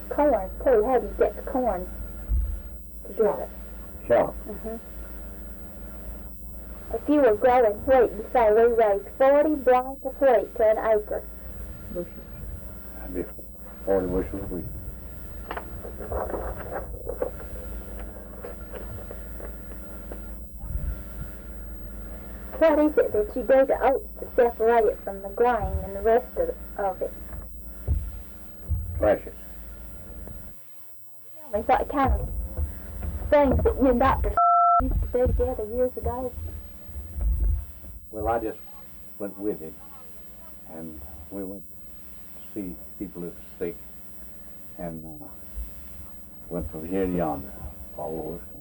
corn, too. How do you get the corn together? Sure. If you were growing wheat, you say we raise 40 blanks of wheat to an acre. Bushels. That'd be 40 bushels a week. What is it that you do to oats to separate it from the grain and the rest of it? Thresh it. Tell me what kind of things that you and Dr. used to do together years ago. Well, I just went with him, and we went to see people that were sick, and went from here to yonder, all over.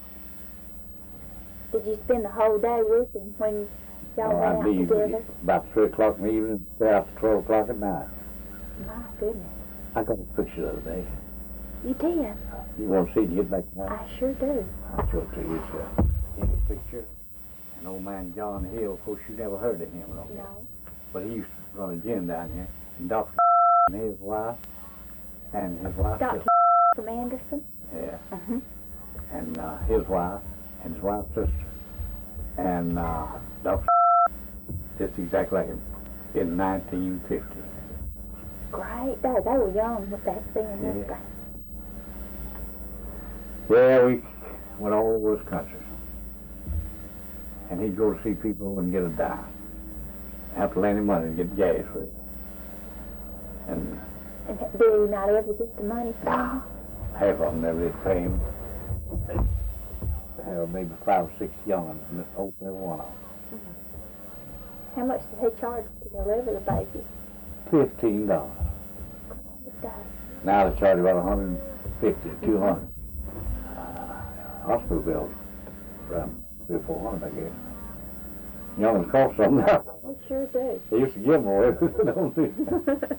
Did you spend the whole day with him when y'all went I'd out leave together? about 3 o'clock in the evening, stay after 12 o'clock at night. My goodness. I got a picture the other day. You did? You want to see it and get back to that? I sure do. I'll show it to you, sir. Here's a picture. An old man, John Hill. Of course, you never heard of him, No. but he used to run a gym down here. And Dr. and his wife, and his wife. Dr. from Anderson? Yeah. Uh-huh. And his wife, and his wife's sister. And Dr. just exactly like him in 1950. Great. They were young with that thing and everything. Yeah, we went all over this country. And he'd go to see people and get a dime. Have to lend him money to get gas for it. And And did he not ever get the money from him? half of them never did pay him. They had maybe 5 or 6 young ones, and this old every one of them. How much did he charge to deliver the baby? $15. Now they charge about $150, $200. Hospital bills, around $300 or $400, I guess. Young ones cost something now. We sure do. They used to give them away, but they don't do that.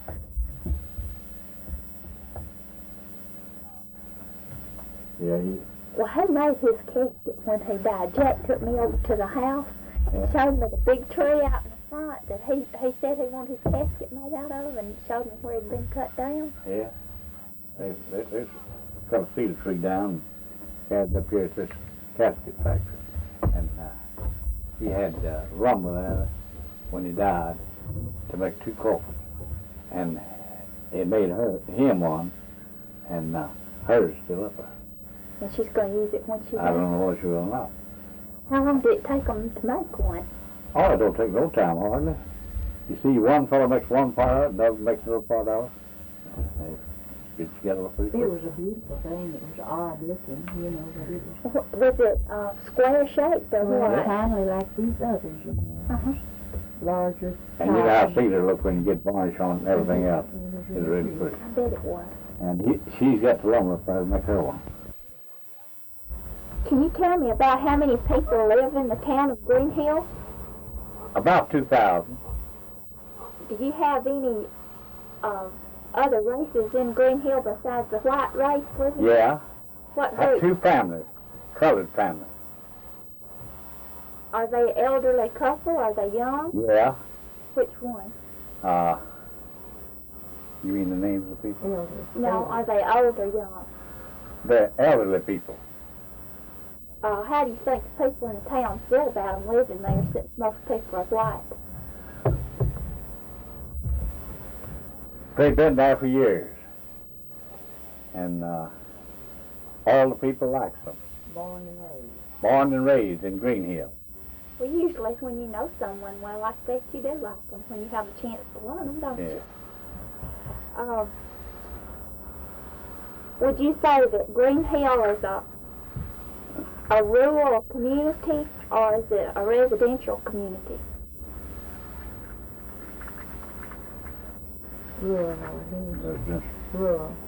Yeah, Well, he made his casket when he died. Jack took me over to the house and showed me the big tree out in the front that he said he wanted his casket made out of, and showed me where it'd been cut down. yeah. They cut a cedar tree down and had it up here at this casket factory. And he had lumber there when he died to make 2 coffins. And it made him one, and hers is still up there. And she's going to use it when she I don't dies. know what she will not. How long did it take them to make one? Oh, it don't take no time, hardly. You see, one fellow makes one part of it, another makes another part of it. They get together pretty quick. It was a beautiful thing. It was odd looking, you know, but it was Was it square shaped or what? kind of like these others, you know. Uh-huh. Larger. And you know how cedar look when you get varnish on it and everything else. It's really pretty. I bet it was. And she's got the lumber up there to make her one. Can you tell me about how many people live in the town of Green Hill? About 2,000. Do you have any other races in Green Hill besides the white race living? Yeah. What Have group? 2 families, colored families. Are they elderly couple? Are they young? Yeah. Which one? You mean the names of the people? Elders. No, are they old or young? They're elderly people. How do you think the people in the town feel about them living there since most people are white? They've been there for years. And all the people like them. Born and raised. Born and raised in Green Hill. Well, usually when you know someone well like that, you do like them when you have a chance to learn them, don't you? Would you say that Green Hill is a rural community, or is it a residential community? Rural, I think. There's just Rural.